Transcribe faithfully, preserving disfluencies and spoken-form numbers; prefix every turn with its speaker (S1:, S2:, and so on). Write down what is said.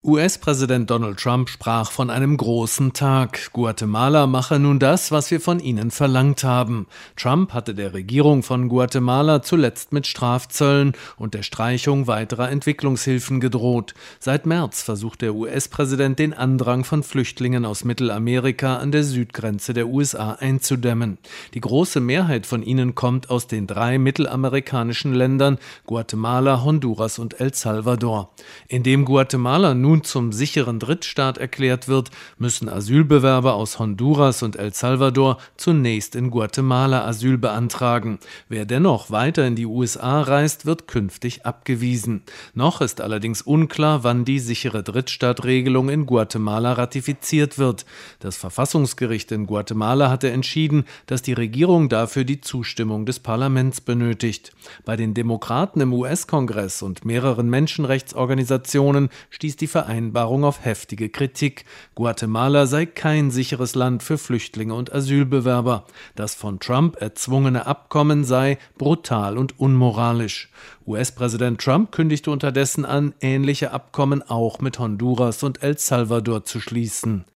S1: U S-Präsident Donald Trump sprach von einem großen Tag. Guatemala mache nun das, was wir von ihnen verlangt haben. Trump hatte der Regierung von Guatemala zuletzt mit Strafzöllen und der Streichung weiterer Entwicklungshilfen gedroht. Seit März versucht der U S-Präsident, den Andrang von Flüchtlingen aus Mittelamerika an der Südgrenze der U S A einzudämmen. Die große Mehrheit von ihnen kommt aus den drei mittelamerikanischen Ländern Guatemala, Honduras und El Salvador. Indem Guatemala nun zum sicheren Drittstaat erklärt wird, müssen Asylbewerber aus Honduras und El Salvador zunächst in Guatemala Asyl beantragen. Wer dennoch weiter in die U S A reist, wird künftig abgewiesen. Noch ist allerdings unklar, wann die sichere Drittstaatregelung in Guatemala ratifiziert wird. Das Verfassungsgericht in Guatemala hatte entschieden, dass die Regierung dafür die Zustimmung des Parlaments benötigt. Bei den Demokraten im U S-Kongress und mehreren Menschenrechtsorganisationen stieß die Vereinbarung auf heftige Kritik. Guatemala sei kein sicheres Land für Flüchtlinge und Asylbewerber. Das von Trump erzwungene Abkommen sei brutal und unmoralisch. U S-Präsident Trump kündigte unterdessen an, ähnliche Abkommen auch mit Honduras und El Salvador zu schließen.